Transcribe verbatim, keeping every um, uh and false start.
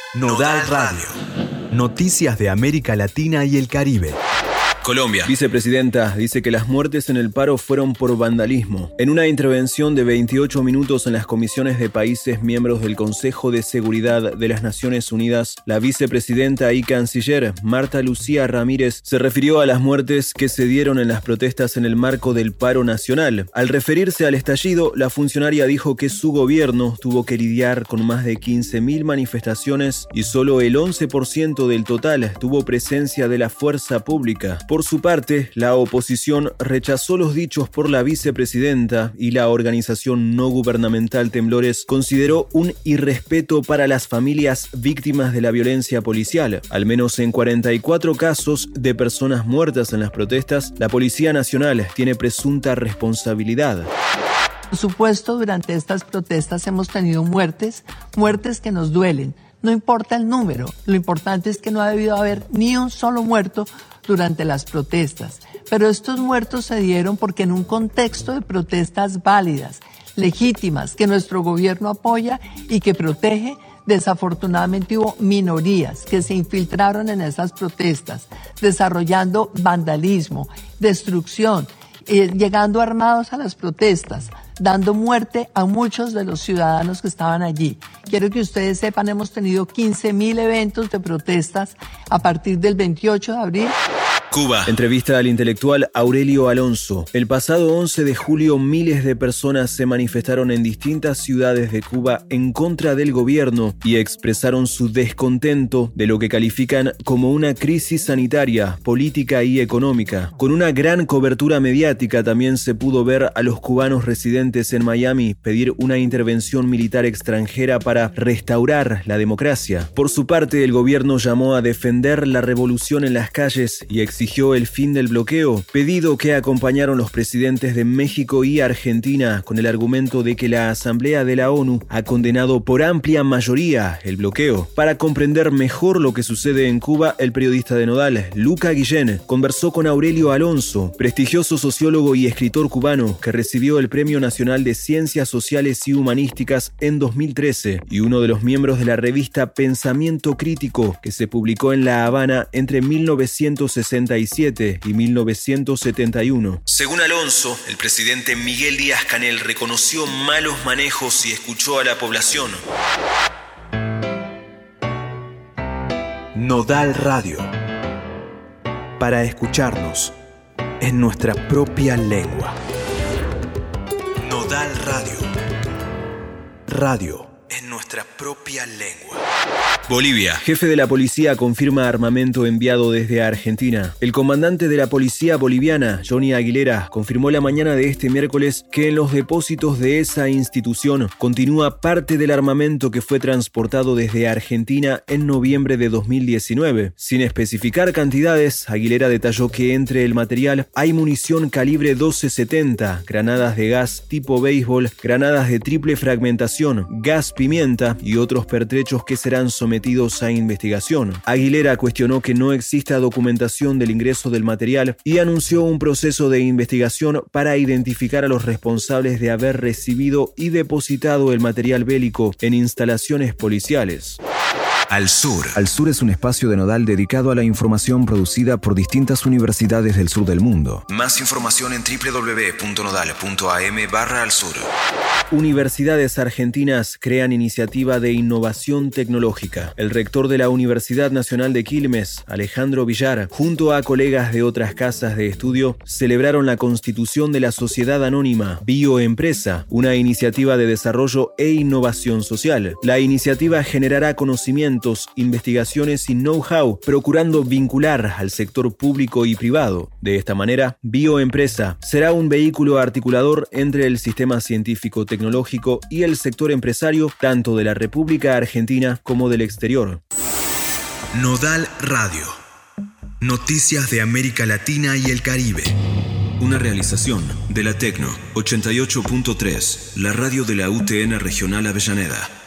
Nodal Radio. Noticias de América Latina y el Caribe. Colombia. Vicepresidenta dice que las muertes en el paro fueron por vandalismo. En una intervención de veintiocho minutos en las comisiones de países miembros del Consejo de Seguridad de las Naciones Unidas, la vicepresidenta y canciller Marta Lucía Ramírez se refirió a las muertes que se dieron en las protestas en el marco del paro nacional. Al referirse al estallido, la funcionaria dijo que su gobierno tuvo que lidiar con más de quince mil manifestaciones y solo el once por ciento del total tuvo presencia de la fuerza pública. Por su parte, la oposición rechazó los dichos por la vicepresidenta y la organización no gubernamental Temblores consideró un irrespeto para las familias víctimas de la violencia policial. Al menos en cuarenta y cuatro casos de personas muertas en las protestas, la Policía Nacional tiene presunta responsabilidad. Por supuesto, durante estas protestas hemos tenido muertes, muertes que nos duelen. No importa el número, lo importante es que no ha debido haber ni un solo muerto durante las protestas. Pero estos muertos se dieron porque en un contexto de protestas válidas, legítimas, que nuestro gobierno apoya y que protege, desafortunadamente hubo minorías que se infiltraron en esas protestas, desarrollando vandalismo, destrucción, eh, llegando armados a las protestas, dando muerte a muchos de los ciudadanos que estaban allí. Quiero que ustedes sepan, hemos tenido quince mil eventos de protestas a partir del veintiocho de abril. Cuba. Entrevista al intelectual Aurelio Alonso. El pasado once de julio, miles de personas se manifestaron en distintas ciudades de Cuba en contra del gobierno y expresaron su descontento de lo que califican como una crisis sanitaria, política y económica. Con una gran cobertura mediática también se pudo ver a los cubanos residentes en Miami pedir una intervención militar extranjera para restaurar la democracia. Por su parte, el gobierno llamó a defender la revolución en las calles y exigió el fin del bloqueo, pedido que acompañaron los presidentes de México y Argentina con el argumento de que la Asamblea de la ONU ha condenado por amplia mayoría el bloqueo. Para comprender mejor lo que sucede en Cuba, el periodista de Nodal, Luca Guillén, conversó con Aurelio Alonso, prestigioso sociólogo y escritor cubano que recibió el Premio Nacional de Ciencias Sociales y Humanísticas en dos mil trece y uno de los miembros de la revista Pensamiento Crítico que se publicó en La Habana entre mil novecientos sesenta y siete y mil novecientos setenta y uno. Según Alonso, el presidente Miguel Díaz-Canel reconoció malos manejos y escuchó a la población. Nodal Radio. Para escucharnos en nuestra propia lengua. Nodal Radio. Radio en nuestra propia lengua. Bolivia. Jefe de la policía confirma armamento enviado desde Argentina. El comandante de la policía boliviana, Johnny Aguilera, confirmó la mañana de este miércoles que en los depósitos de esa institución continúa parte del armamento que fue transportado desde Argentina en noviembre de dos mil diecinueve. Sin especificar cantidades, Aguilera detalló que entre el material hay munición calibre doce setenta, granadas de gas tipo béisbol, granadas de triple fragmentación, gas pimienta y otros pertrechos que serán sometidos a investigación. Aguilera cuestionó que no exista documentación del ingreso del material y anunció un proceso de investigación para identificar a los responsables de haber recibido y depositado el material bélico en instalaciones policiales. Al Sur. Al Sur es un espacio de Nodal dedicado a la información producida por distintas universidades del sur del mundo. Más información en doble u doble u doble u punto nodal punto a m barra al sur. Universidades argentinas crean iniciativa de innovación tecnológica. El rector de la Universidad Nacional de Quilmes, Alejandro Villar, junto a colegas de otras casas de estudio, celebraron la constitución de la sociedad anónima Bioempresa, una iniciativa de desarrollo e innovación social. La iniciativa generará conocimientos, investigaciones y know-how, procurando vincular al sector público y privado. De esta manera, Bioempresa será un vehículo articulador entre el sistema científico-tecnológico y el sector empresario, tanto de la República Argentina como del exterior. Nodal Radio. Noticias de América Latina y el Caribe. Una realización de la Tecno ochenta y ocho punto tres, la radio de la U T N Regional Avellaneda.